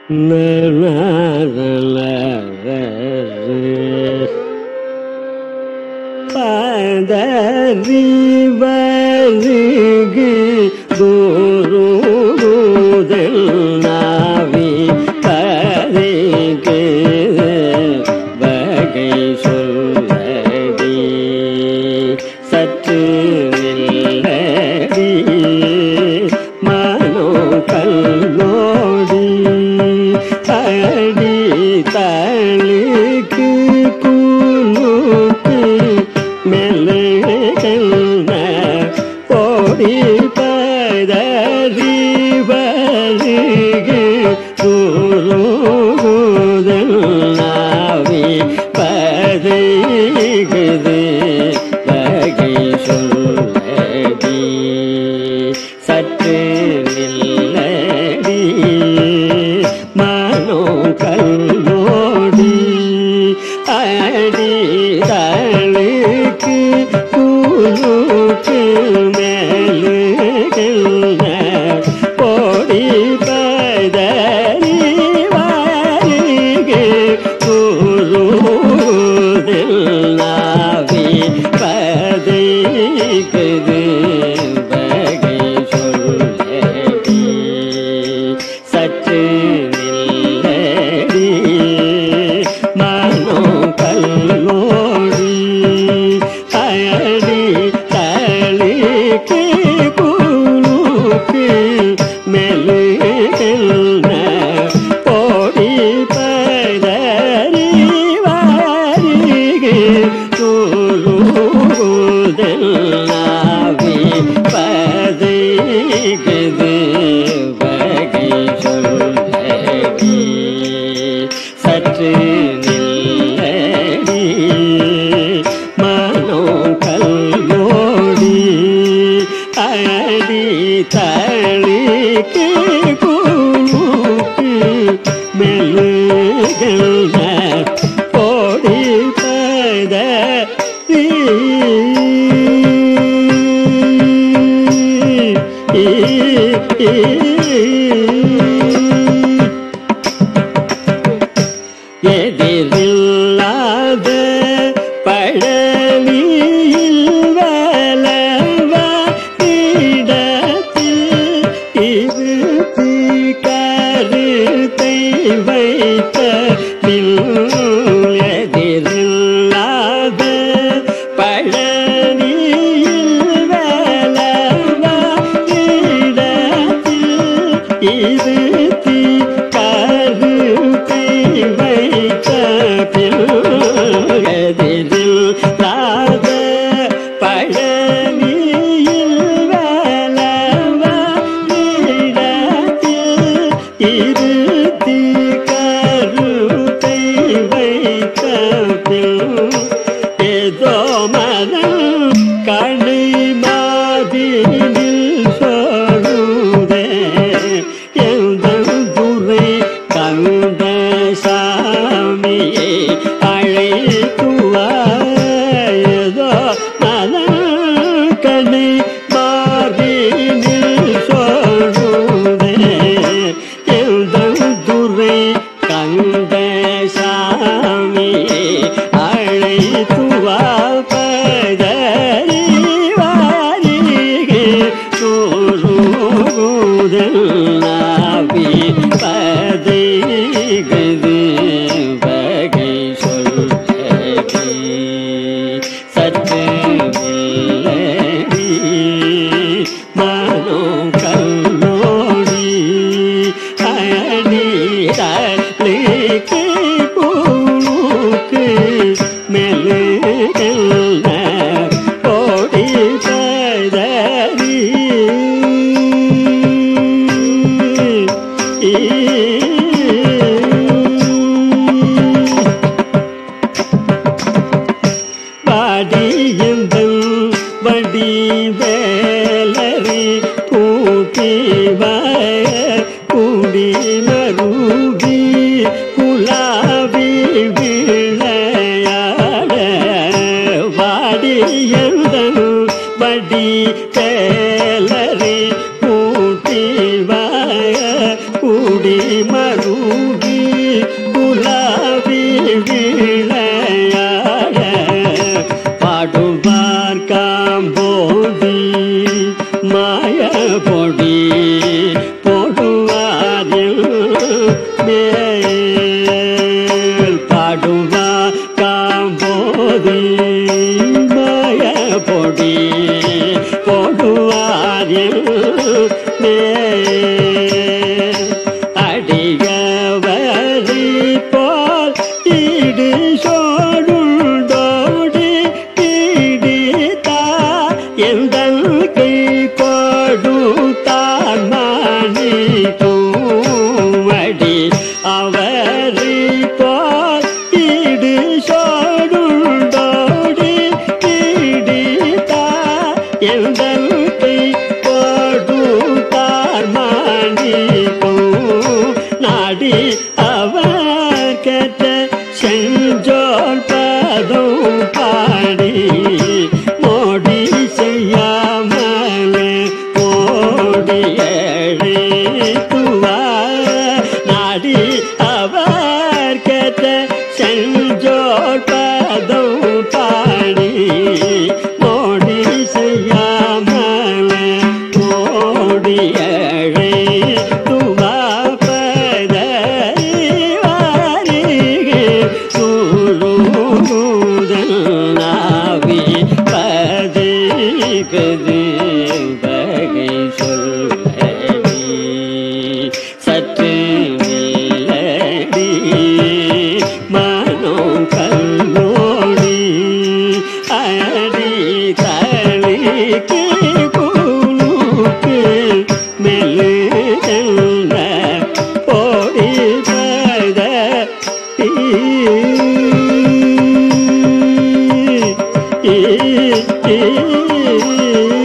பதறிவருகு குருதல் நாவி பதைக்கு வகை சொல்லடி சற்று நில்லடி மனோ கல்லோடி அடி தளிக்கு குலுக்கு மெல்ல ஓடி பதறி வருகு குருதல் நாவி பதைகுது வகை சொல்லடி சற்று நில்லடி மனோ கல்லோடி அடி தளிக்கு குலுக்கு மேலுகின்ற ஓடி பதறி வருகு குருதல் நாவி பதைகுது வகை சொல்லடி சற்று நில்லடி மனோ கல்லோடி அடி தளிக்கு குலுக்கு மெல்லுகின்ற ஓடி பதறி வருகு குருதல் நாவி பதைகுது வகை சொல்லடி சற்று நில்லடி மனோ கல்லோடி அடி தளிக்கு குலுக்கு மெல்லுகின்ற ஓடி பதறி எதிரில்லாத பழனியில் வலவா இடத்தில் இருத்தி கருத்தை வைத்த எதிரில்லாத பழனியில் வலவா இடத்தில் இருத்தி கருத்தை வைத்த எதிரில்லாத பழனியில் வலவா இடத்தில் இருத்தி கருத்தை வைத்த ஏதோ மனம் கணை மாதினில் சொல்லுதே எந்த துறை கந்த சாமியை அழைத்துவாயதோ மனம் கணை மாதினில் சொல்லுதே எந்த துறை கந்த சாமியை அழைத்துவா பதறி வருகு குருதல் நாவி பதைகுது வகை சொல்லடி சற்று நில்லடி மனோ கல்லோடி அடி தளிக்கு குலுக்கு மெல்லுகின்ற ஓடி பதறி வாடியந்தன் வடிவேலரி கூட்டி கூடி மருவி குலாவி விளையாட வாடியந்தன் வடிவேலரி கூட்டி கூடி ஆடி மருவி குலாவி விளையாட பாடுவார் காம்போதி மாய பொடி போடுவாரில் மேல் பாடுவார் காம்போதி மாய பொடி போடுவாரில் மேல் அடிகவரி போல் இடு சோழுண்டோடி இடித்தா எந்தன் கை கொடுத்தான் மணி தூவடி அவரி போல் இடு சோழுண்டோடி இடித்தா எந்தன் கை கொடுத்தார் மணி தூ நாடி அவர் கேட்ட செஞ்சோர் பதம் பாடி மோடி செய்யாமல் ஓடி எழுத்துவார் நாடி அவர் கேட்ட செஞ்சோர் பதம் பாடி மோடி செய்யாமல் ஓடி பகை சொல்லடி சற்று நில்லடி மனம் கல்லோடி அடி தளிக்கு குழுக்கு மெல்ல ஓடி பத ஏ